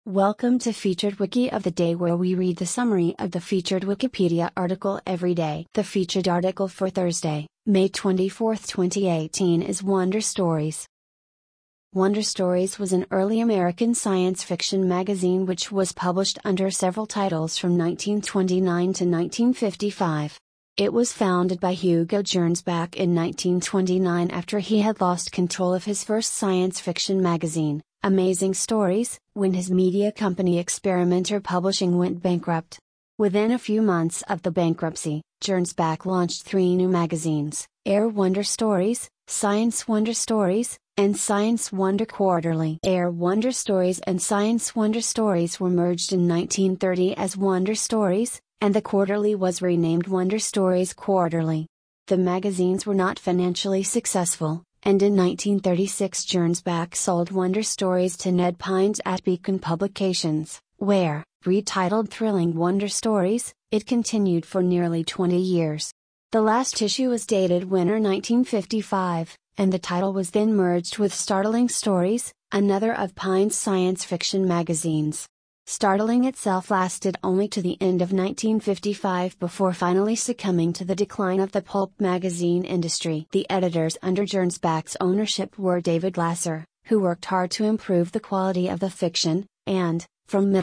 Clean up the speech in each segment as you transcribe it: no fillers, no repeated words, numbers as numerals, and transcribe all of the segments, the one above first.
Welcome to Featured Wiki of the Day, where we read the summary of the featured Wikipedia article every day. The featured article for Thursday, May 24, 2018 is Wonder Stories. Wonder Stories was an early American science fiction magazine which was published under several titles from 1929 to 1955. It was founded by Hugo Gernsback in 1929 after he had lost control of his first science fiction magazine, Amazing Stories, when his media company Experimenter Publishing went bankrupt. Within a few months of the bankruptcy, Gernsback launched 3 new magazines: Air Wonder Stories, Science Wonder Stories, and Science Wonder Quarterly. Air Wonder Stories and Science Wonder Stories were merged in 1930 as Wonder Stories, and the Quarterly was renamed Wonder Stories Quarterly. The magazines were not financially successful, and in 1936 Gernsback sold Wonder Stories to Ned Pines at Beacon Publications, where, retitled Thrilling Wonder Stories, it continued for nearly 20 years. The last issue was dated winter 1955, and the title was then merged with Startling Stories, another of Pines' science fiction magazines. Startling itself lasted only to the end of 1955 before finally succumbing to the decline of the pulp magazine industry. The editors under Gernsback's ownership were David Lasser, who worked hard to improve the quality of the fiction, and, from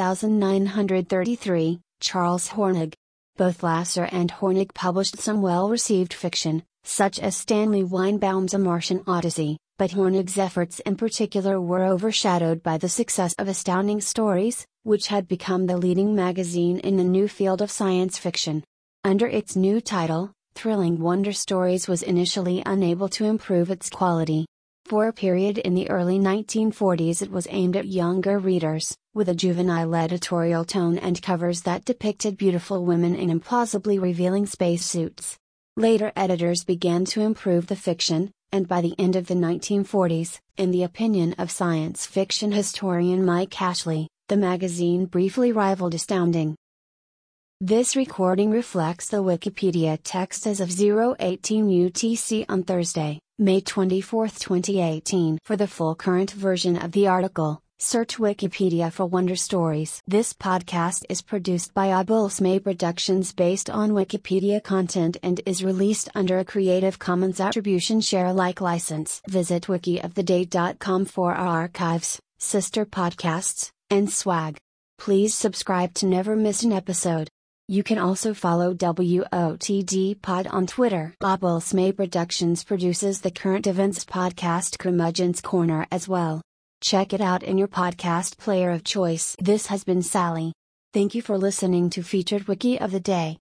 mid-1933, Charles Hornig. Both Lasser and Hornig published some well-received fiction, such as Stanley Weinbaum's A Martian Odyssey, but Hornig's efforts in particular were overshadowed by the success of Astounding Stories, which had become the leading magazine in the new field of science fiction. Under its new title, Thrilling Wonder Stories was initially unable to improve its quality. For a period in the early 1940s it was aimed at younger readers, with a juvenile editorial tone and covers that depicted beautiful women in implausibly revealing spacesuits. Later editors began to improve the fiction, and by the end of the 1940s, in the opinion of science fiction historian Mike Ashley, the magazine briefly rivaled Astounding. This recording reflects the Wikipedia text as of 0:18 UTC on Thursday, May 24, 2018. For the full current version of the article, search Wikipedia for Wonder Stories. This podcast is produced by Abulsme Productions based on Wikipedia content and is released under a Creative Commons Attribution Share Alike license. Visit wikioftheday.com for our archives, sister podcasts, and swag. Please subscribe to never miss an episode. You can also follow WOTD Pod on Twitter. Abulsme Productions produces the Current Events podcast Curmudgeon's Corner as well. Check it out in your podcast player of choice. This has been Sally. Thank you for listening to Featured Wiki of the Day.